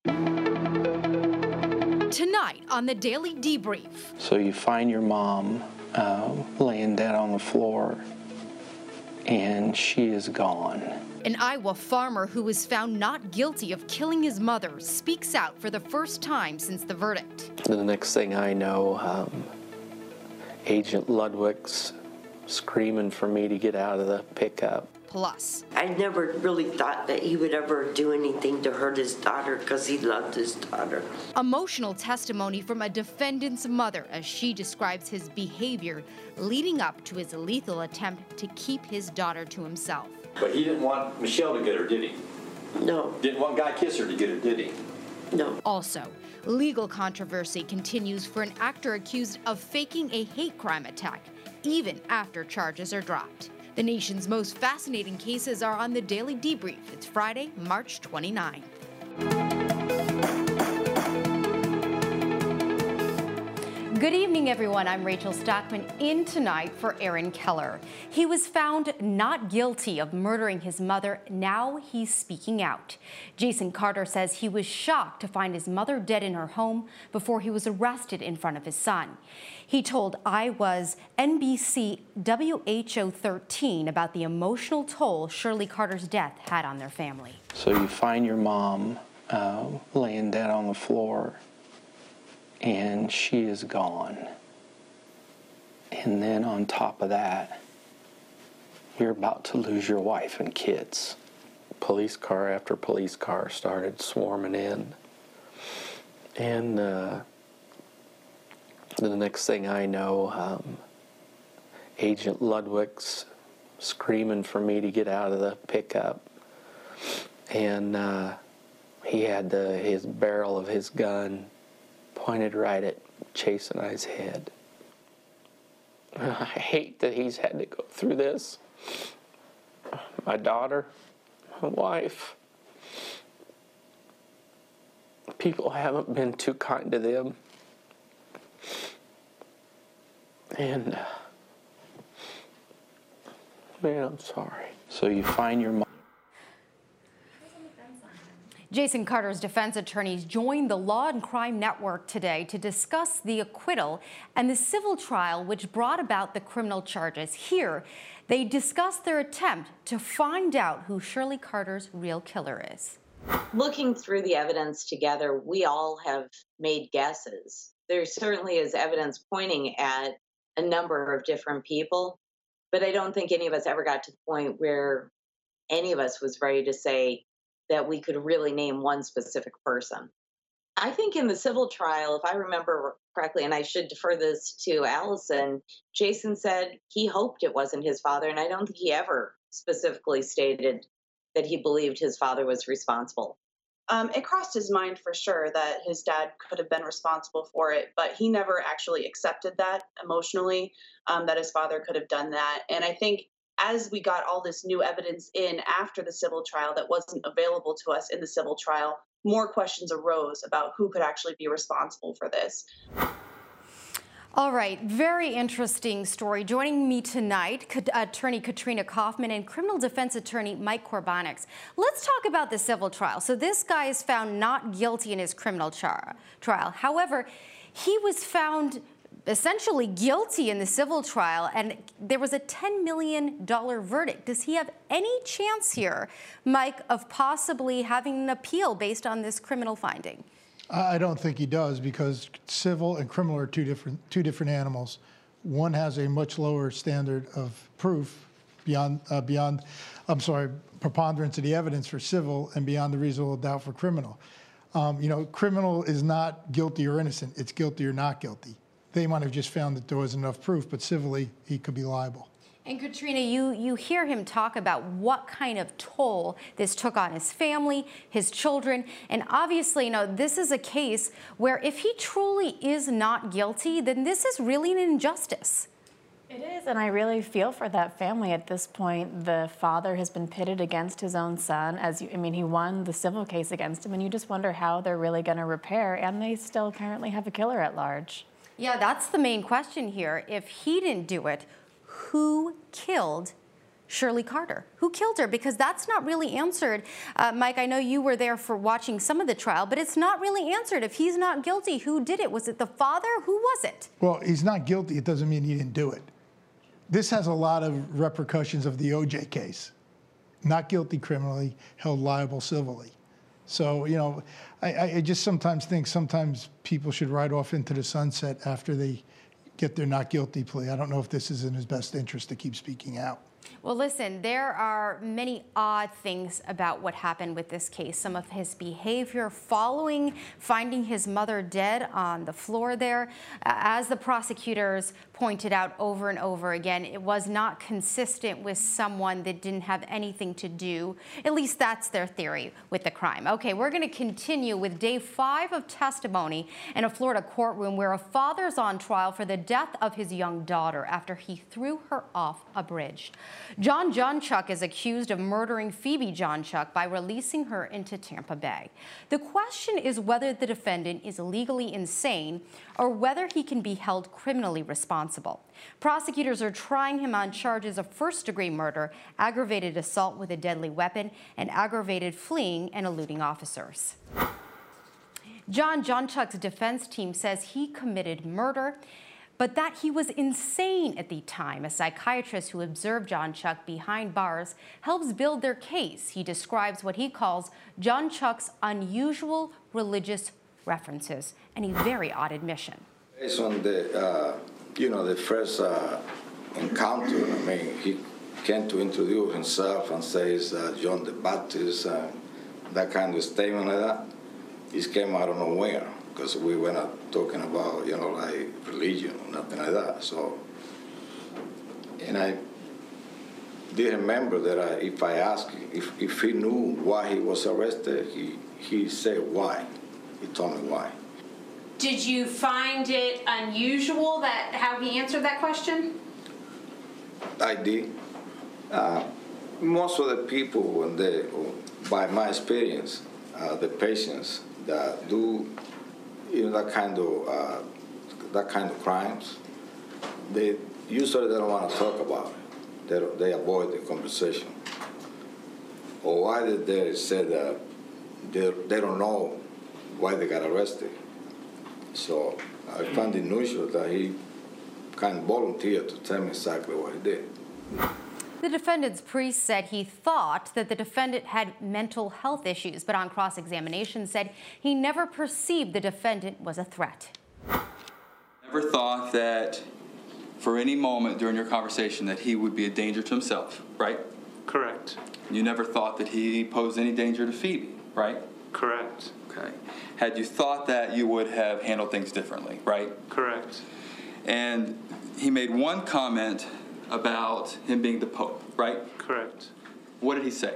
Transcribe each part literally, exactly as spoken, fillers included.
Tonight on the Daily Debrief. So you find your mom uh, laying dead on the floor, and she is gone. An Iowa farmer who was found not guilty of killing his mother speaks out for the first time since the verdict. The next thing I know, um, Agent Ludwig's screaming for me to get out of the pickup. Plus, I never really thought that he would ever do anything to hurt his daughter because he loved his daughter. Emotional testimony from a defendant's mother as she describes his behavior leading up to his lethal attempt to keep his daughter to himself. But he didn't want Michelle to get her, did he? No. Didn't want Guy Kisser to get her, did he? No. Also, legal controversy continues for an actor accused of faking a hate crime attack, even after charges are dropped. The nation's most fascinating cases are on the Daily Debrief. It's Friday, March twenty-ninth. Good evening, everyone. I'm Rachel Stockman, in tonight for Aaron Keller. He was found not guilty of murdering his mother. Now he's speaking out. Jason Carter says he was shocked to find his mother dead in her home before he was arrested in front of his son. He told Iowa's N B C W H O thirteen about the emotional toll Shirley Carter's death had on their family. So you find your mom uh, laying dead on the floor, and she is gone. And then on top of that, you're about to lose your wife and kids. Police car after police car started swarming in. And uh, the next thing I know, um, Agent Ludwig's screaming for me to get out of the pickup. And uh, he had the, his barrel of his gun pointed right at Chase and I's head. I hate that he's had to go through this. My daughter, my wife. People haven't been too kind to them. And, uh, man, I'm sorry. So you find your mom. Jason Carter's defense attorneys joined the Law and Crime Network today to discuss the acquittal and the civil trial which brought about the criminal charges. Here, they discussed their attempt to find out who Shirley Carter's real killer is. Looking through the evidence together, we all have made guesses. There certainly is evidence pointing at a number of different people, but I don't think any of us ever got to the point where any of us was ready to say that we could really name one specific person. I think in the civil trial, if I remember correctly, and I should defer this to Allison, Jason said he hoped it wasn't his father, and I don't think he ever specifically stated that he believed his father was responsible. Um, it crossed his mind for sure that his dad could have been responsible for it, but he never actually accepted that emotionally, um, that his father could have done that. And I think as we got all this new evidence in after the civil trial that wasn't available to us in the civil trial, more questions arose about who could actually be responsible for this. All right, very interesting story. Joining me tonight, attorney Katrina Kaufman and criminal defense attorney Mike Korbanics. Let's talk about the civil trial. So this guy is found not guilty in his criminal char trial. However, he was found essentially guilty in the civil trial, and there was a ten million dollar verdict. Does he have any chance here, Mike, of possibly having an appeal based on this criminal finding? I don't think he does, because civil and criminal are two different two different animals. One has a much lower standard of proof beyond uh, beyond, I'm sorry, preponderance of the evidence for civil and beyond the reasonable doubt for criminal. Um, you know, criminal is not guilty or innocent; it's guilty or not guilty. They might have just found that there was enough proof, but civilly he could be liable. And Katrina, you, you hear him talk about what kind of toll this took on his family, his children, and obviously, you know, this is a case where if he truly is not guilty, then this is really an injustice. It is, and I really feel for that family at this point. The father has been pitted against his own son. As you, I mean, he won the civil case against him, and you just wonder how they're really going to repair, and they still currently have a killer at large. Yeah, that's the main question here. If he didn't do it, who killed Shirley Carter? Who killed her? Because that's not really answered. Uh, Mike, I know you were there for watching some of the trial, but it's not really answered. If he's not guilty, who did it? Was it the father? Who was it? Well, he's not guilty. It doesn't mean he didn't do it. This has a lot of repercussions of the O J case. Not guilty criminally, held liable civilly. So, you know, I, I just sometimes think sometimes people should ride off into the sunset after they get their not guilty plea. I don't know if this is in his best interest to keep speaking out. Well, listen, there are many odd things about what happened with this case. Some of his behavior following finding his mother dead on the floor there. Uh, as the prosecutors pointed out over and over again, it was not consistent with someone that didn't have anything to do. At least that's their theory with the crime. Okay, we're going to continue with day five of testimony in a Florida courtroom where a father's on trial for the death of his young daughter after he threw her off a bridge. John Johnchuk is accused of murdering Phoebe Johnchuk by releasing her into Tampa Bay. The question is whether the defendant is legally insane or whether he can be held criminally responsible. Prosecutors are trying him on charges of first-degree murder, aggravated assault with a deadly weapon, and aggravated fleeing and eluding officers. John Johnchuk's defense team says he committed murder, but that he was insane at the time. A psychiatrist who observed Johnchuk behind bars helps build their case. He describes what he calls Johnchuk's unusual religious references and a very odd admission. Based on the, uh, you know, the first uh, encounter, I mean, he came to introduce himself and says uh, John the Baptist, uh, that kind of statement like that. This came out of nowhere, because we were not talking about, you know, like religion or nothing like that. So, and I did remember that I, if I asked if, if he knew why he was arrested, he, he said why. He told me why. Did you find it unusual that how he answered that question? I did. Uh, most of the people, when they, by my experience, uh, the patients that do, you know, that kind of uh, that kind of crimes, they usually they don't want to talk about it. They they avoid the conversation. Or why did they say that they they don't know why they got arrested? So I found it unusual that he kind of volunteered to tell me exactly what he did. The defendant's priest said he thought that the defendant had mental health issues, but on cross-examination said he never perceived the defendant was a threat. Never thought that for any moment during your conversation that he would be a danger to himself, right? Correct. You never thought that he posed any danger to Phoebe, right? Correct. Okay. Had you thought that, you would have handled things differently, right? Correct. And he made one comment about him being the Pope, right? Correct. What did he say?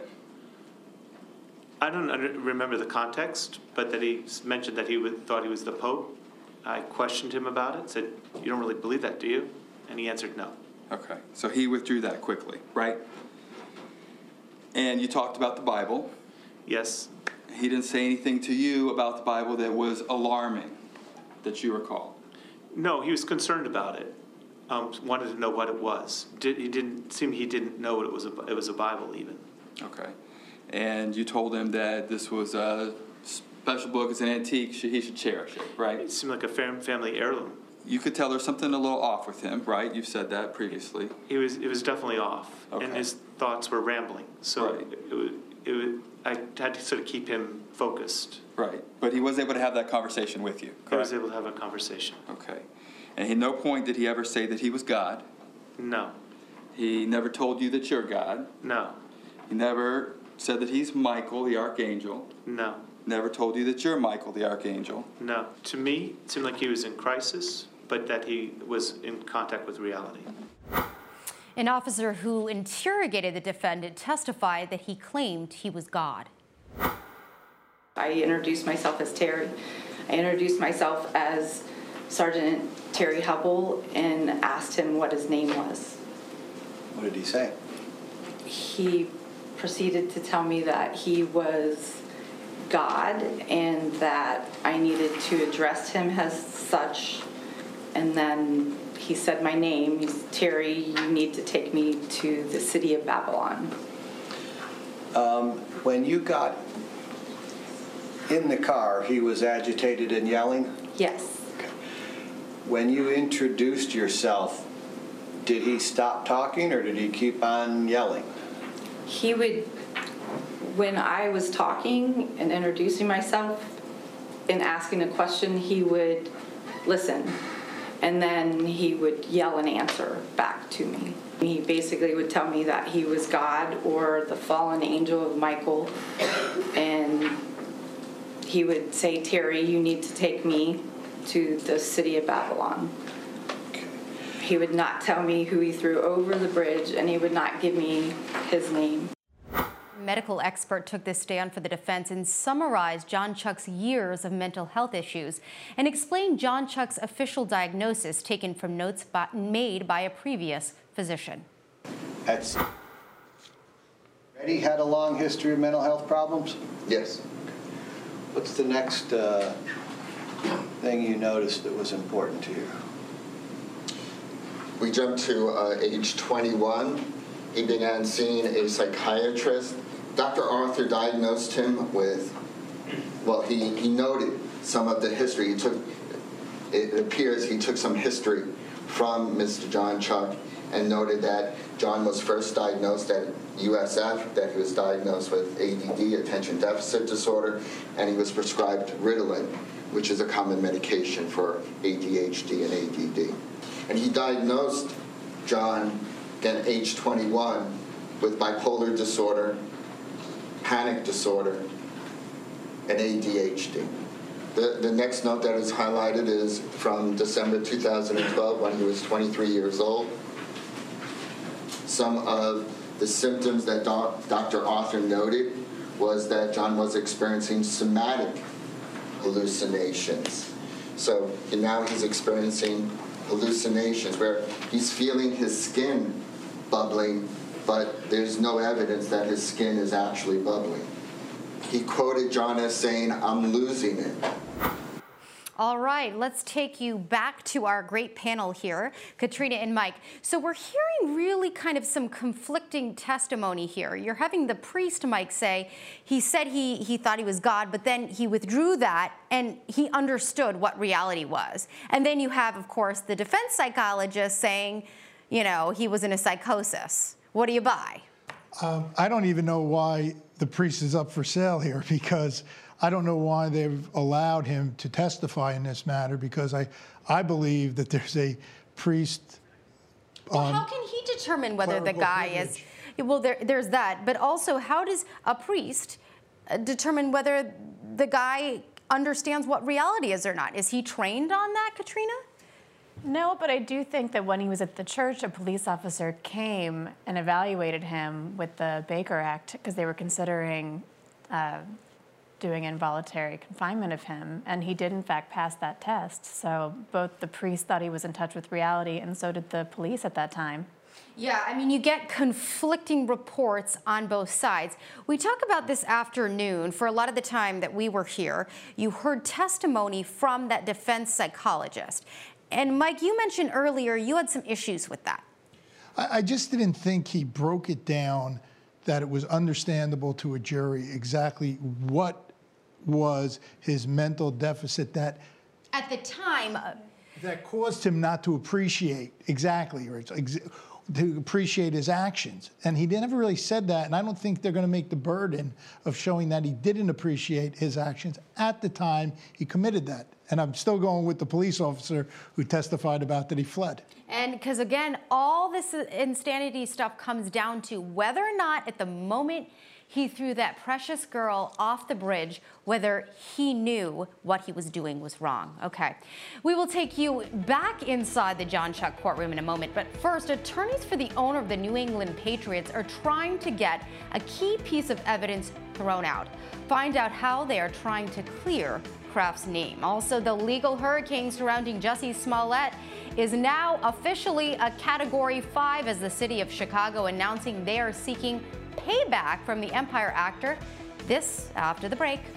I don't under- remember the context, but that he mentioned that he would, thought he was the Pope. I questioned him about it, said, you don't really believe that, do you? And he answered no. Okay, so he withdrew that quickly, right? And you talked about the Bible. Yes. He didn't say anything to you about the Bible that was alarming, that you recall? No, he was concerned about it. Um, wanted to know what it was. Did, he didn't seem he didn't know it was a, it was a Bible even. Okay. And you told him that this was a special book, it's an antique, he should cherish it, right? It seemed like a fam- family heirloom. You could tell there's something a little off with him, right? You've said that previously. He was it was definitely off, okay. And his thoughts were rambling. So right. it, it, it, it, I had to sort of keep him focused. Right, but he was able to have that conversation with you, correct? I was able to have a conversation. Okay. And at no point did he ever say that he was God? No. He never told you that you're God? No. He never said that he's Michael, the archangel? No. Never told you that you're Michael, the archangel? No. To me, it seemed like he was in crisis, but that he was in contact with reality. An officer who interrogated the defendant testified that he claimed he was God. I introduced myself as Terry. I introduced myself as Sergeant Terry Hubble and asked him what his name was. What did he say? He proceeded to tell me that he was God and that I needed to address him as such, and then he said my name. He's, Terry, you need to take me to the city of Babylon. Um, when you got in the car, he was agitated and yelling? Yes. Okay. When you introduced yourself, did he stop talking or did he keep on yelling? He would, when I was talking and introducing myself and asking a question, he would listen. And then he would yell an answer back to me. He basically would tell me that he was God or the fallen angel of Michael. And he would say, Terry, you need to take me to the city of Babylon. Okay. He would not tell me who he threw over the bridge, and he would not give me his name. Medical expert took this stand for the defense and summarized John Chuck's years of mental health issues and explained John Chuck's official diagnosis taken from notes by, made by a previous physician. That's Eddie had a long history of mental health problems? Yes. What's the next uh, thing you noticed that was important to you? We jumped to uh, age twenty-one. He began seeing a psychiatrist. Doctor Arthur diagnosed him with, well, he, he noted some of the history. He took, it appears he took some history from Mister John Chuck and noted that John was first diagnosed at U S F, that he was diagnosed with A D D, attention deficit disorder, and he was prescribed Ritalin, which is a common medication for A D H D and A D D. And he diagnosed John, again, age twenty-one, with bipolar disorder, panic disorder, and A D H D. The, the next note that is highlighted is from December two thousand twelve, when he was twenty-three years old. Some of the symptoms that doc, Doctor Arthur noted was that John was experiencing somatic hallucinations. So and now he's experiencing hallucinations where he's feeling his skin bubbling, but there's no evidence that his skin is actually bubbling. He quoted John as saying, "I'm losing it." All right, let's take you back to our great panel here, Katrina and Mike. So we're hearing really kind of some conflicting testimony here. You're having the priest, Mike, say he said he, he thought he was God, but then he withdrew that and he understood what reality was. And then you have, of course, the defense psychologist saying, you know, he was in a psychosis. What do you buy? Um, I don't even know why the priest is up for sale here, because I don't know why they've allowed him to testify in this matter, because I, I believe that there's a priest. Well, how can he determine whether the guy is, well, there, there's that, but also how does a priest determine whether the guy understands what reality is or not? Is he trained on that, Katrina? No, but I do think that when he was at the church, a police officer came and evaluated him with the Baker Act because they were considering uh, doing involuntary confinement of him, and he did in fact pass that test. So both the priest thought he was in touch with reality, and so did the police at that time. Yeah, I mean, you get conflicting reports on both sides. We talk about this afternoon. For a lot of the time that we were here, you heard testimony from that defense psychologist. And Mike, you mentioned earlier you had some issues with that. I, I just didn't think he broke it down that it was understandable to a jury exactly what was his mental deficit that at the time uh, that caused him not to appreciate exactly or ex to appreciate his actions. And he never really said that, and I don't think they're going to make the burden of showing that he didn't appreciate his actions at the time he committed that. And I'm still going with the police officer who testified about that he fled. And because, again, all this insanity stuff comes down to whether or not at the moment he threw that precious girl off the bridge, whether he knew what he was doing was wrong. Okay. We will take you back inside the John Chuck courtroom in a moment. But first, attorneys for the owner of the New England Patriots are trying to get a key piece of evidence thrown out. Find out how they are trying to clear Kraft's name. Also, the legal hurricane surrounding Jussie Smollett is now officially a Category five as the city of Chicago announcing they are seeking payback from the Empire actor. This after the break.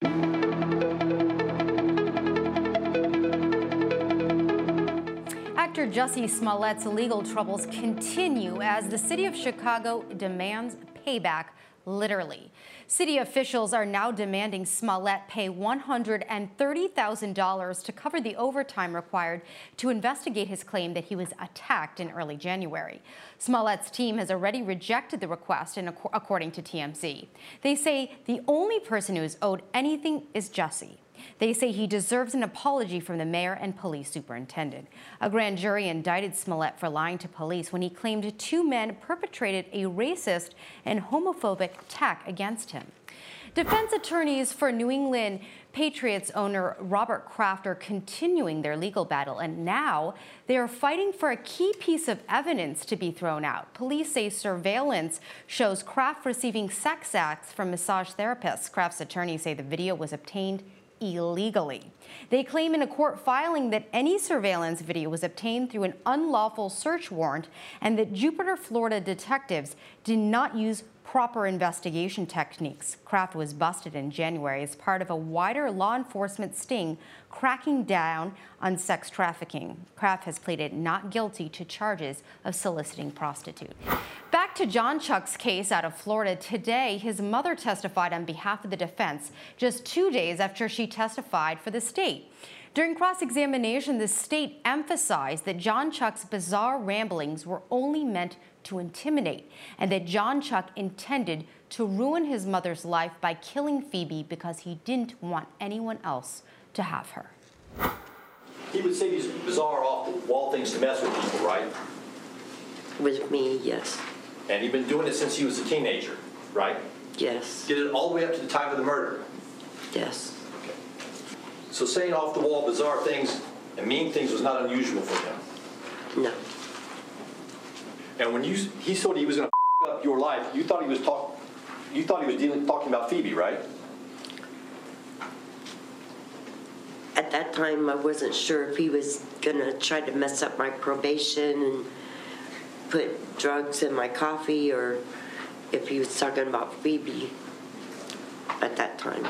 Actor Actor Jussie Smollett's legal troubles continue as the city of Chicago demands payback, literally. City officials are now demanding Smollett pay one hundred thirty thousand dollars to cover the overtime required to investigate his claim that he was attacked in early January. Smollett's team has already rejected the request, and according to T M Z. They say the only person who is owed anything is Jussie. They say he deserves an apology from the mayor and police superintendent. A grand jury indicted Smollett for lying to police when he claimed two men perpetrated a racist and homophobic attack against him. Defense attorneys for New England Patriots owner Robert Kraft are continuing their legal battle, and now they are fighting for a key piece of evidence to be thrown out. Police say surveillance shows Kraft receiving sex acts from massage therapists. Kraft's attorneys say the video was obtained illegally. They claim in a court filing that any surveillance video was obtained through an unlawful search warrant and that Jupiter, Florida detectives did not use proper investigation techniques. Kraft was busted in January as part of a wider law enforcement sting cracking down on sex trafficking. Kraft has pleaded not guilty to charges of soliciting prostitutes. Back to John Chuck's case out of Florida. Today, his mother testified on behalf of the defense just two days after she testified for the state. During cross-examination, the state emphasized that John Chuck's bizarre ramblings were only meant to intimidate, and that John Chuck intended to ruin his mother's life by killing Phoebe because he didn't want anyone else to have her. He would say these bizarre, off-the-wall things to mess with people, right? With me, yes. And he'd been doing it since he was a teenager, right? Yes. Did it all the way up to the time of the murder? Yes. Okay. So saying off-the-wall, bizarre things and mean things was not unusual for him? No. And when you he thought he was going to up your life, you thought he was talk, you thought he was dealing, talking about Phoebe, right? At that time, I wasn't sure if he was going to try to mess up my probation and put drugs in my coffee, or if he was talking about Phoebe at that time.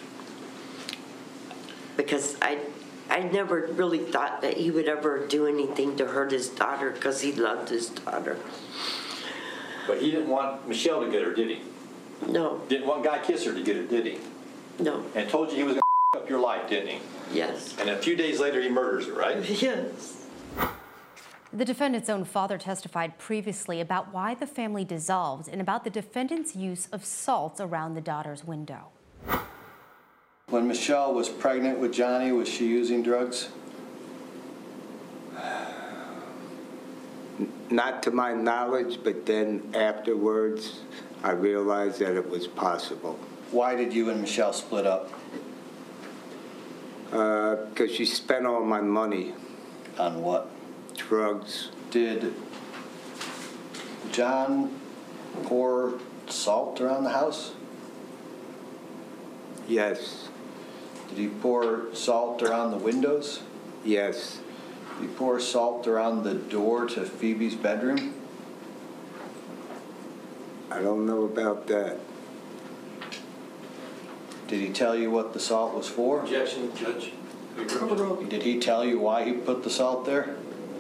Because I I never really thought that he would ever do anything to hurt his daughter, because he loved his daughter. But he didn't want Michelle to get her, did he? No. Didn't want Guy Kisser to get her, did he? No. And told you he was going to up your life, didn't he? Yes. And a few days later, he murders her, right? Yes. The defendant's own father testified previously about why the family dissolved and about the defendant's use of salt around the daughter's window. When Michelle was pregnant with Johnny, was she using drugs? Not to my knowledge, but then afterwards, I realized that it was possible. Why did you and Michelle split up? Because uh, she spent all my money. On what? Drugs. Did John pour salt around the house? Yes. Did he pour salt around the windows? Yes. Did he pour salt around the door to Phoebe's bedroom? I don't know about that. Did he tell you what the salt was for? Objection, Judge. Did he tell you why he put the salt there?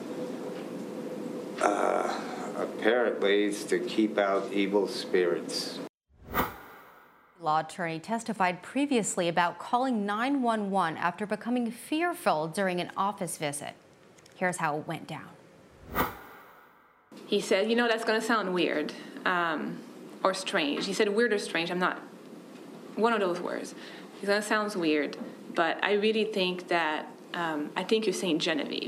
Uh, apparently it's to keep out evil spirits. Law attorney testified previously about calling nine one one after becoming fearful during an office visit. Here's how it went down. He said, you know, that's going to sound weird um, or strange. He said weird or strange. I'm not one of those words. He said, that sounds weird, but I really think that, um, I think you're saying Genevieve.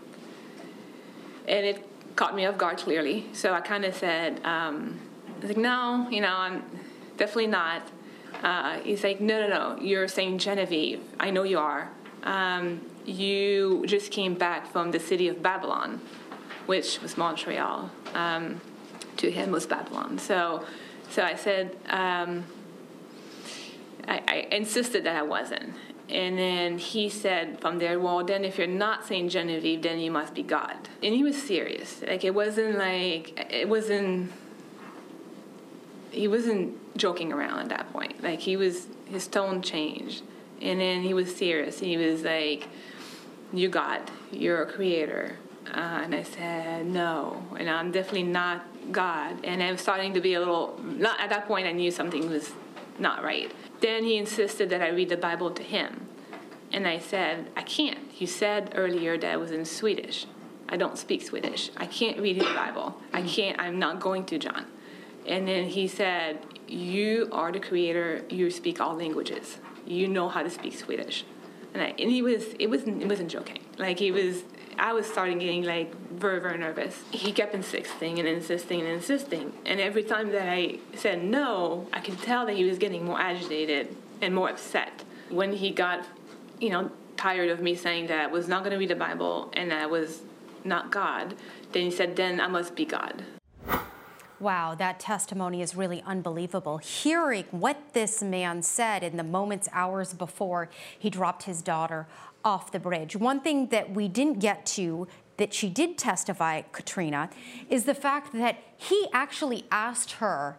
And it caught me off guard, clearly. So I kind of said, um, I was like, no, you know, I'm definitely not. Uh, he's like, no, no, no, you're saying Genevieve. I know you are. Um, you just came back from the city of Babylon, which was Montreal. Um, to him was Babylon. So, so I said, um, I, I insisted that I wasn't. And then he said from there, well, then if you're not saying Genevieve, then you must be God. And he was serious. Like, it wasn't like, it wasn't, he wasn't joking around at that point. Like, he was, his tone changed. And then he was serious. He was like, you God, you're a creator. Uh, and I said, no, and I'm definitely not God. And I'm starting to be a little, not at that point I knew something was not right. Then he insisted that I read the Bible to him. And I said, I can't. You said earlier that it was in Swedish. I don't speak Swedish. I can't read his Bible. I can't, I'm not going to, John. And then he said, you are the creator, you speak all languages. You know how to speak Swedish. And, I, and he was, it wasn't, it wasn't joking. Like he was, I was starting getting like very, very nervous. He kept insisting and insisting and insisting. And every time that I said no, I could tell that he was getting more agitated and more upset. When he got, you know, tired of me saying that I was not going to read the Bible and I was not God, then he said, then I must be God. Wow, that testimony is really unbelievable. Hearing what this man said in the moments, hours before he dropped his daughter off the bridge. One thing that we didn't get to that she did testify, Katrina, is the fact that he actually asked her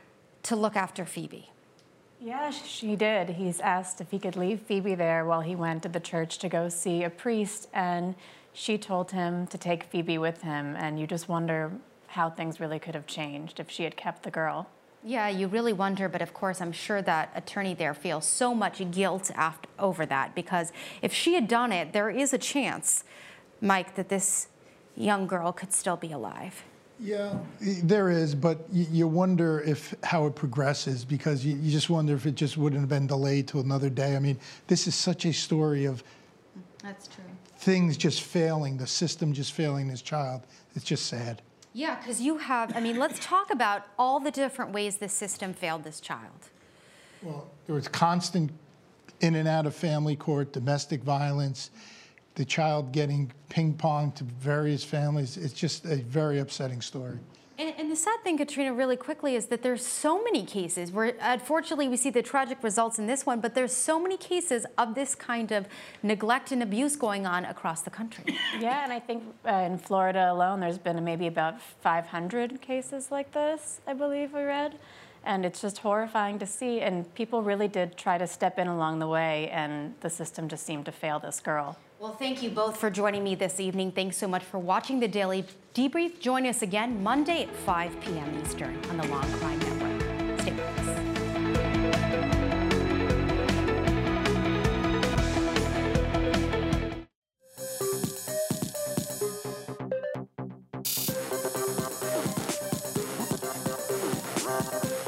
to look after Phoebe. Yeah, she did. He's asked if he could leave Phoebe there while he went to the church to go see a priest, and she told him to take Phoebe with him, and you just wonder how things really could have changed if she had kept the girl. Yeah, you really wonder, but of course I'm sure that attorney there feels so much guilt after, over that, because if she had done it, there is a chance, Mike, that this young girl could still be alive. Yeah, there is, but you wonder if how it progresses, because you, you just wonder if it just wouldn't have been delayed to another day. I mean, this is such a story of That's true. things just failing, the system just failing this child. It's just sad. Yeah, because you have, I mean, let's talk about all the different ways the system failed this child. Well, there was constant in and out of family court, domestic violence, the child getting ping-ponged to various families. It's just a very upsetting story. And, and the sad thing, Katrina, really quickly, is that there's so many cases where, unfortunately, we see the tragic results in this one, but there's so many cases of this kind of neglect and abuse going on across the country. Yeah, and I think uh, in Florida alone, there's been maybe about five hundred cases like this, I believe we read. And it's just horrifying to see, and people really did try to step in along the way, and the system just seemed to fail this girl. Well, thank you both for joining me this evening. Thanks so much for watching the Daily Debrief. Join us again Monday at five p m Eastern on the Law and Crime Network. Stay with us. We'll be right back.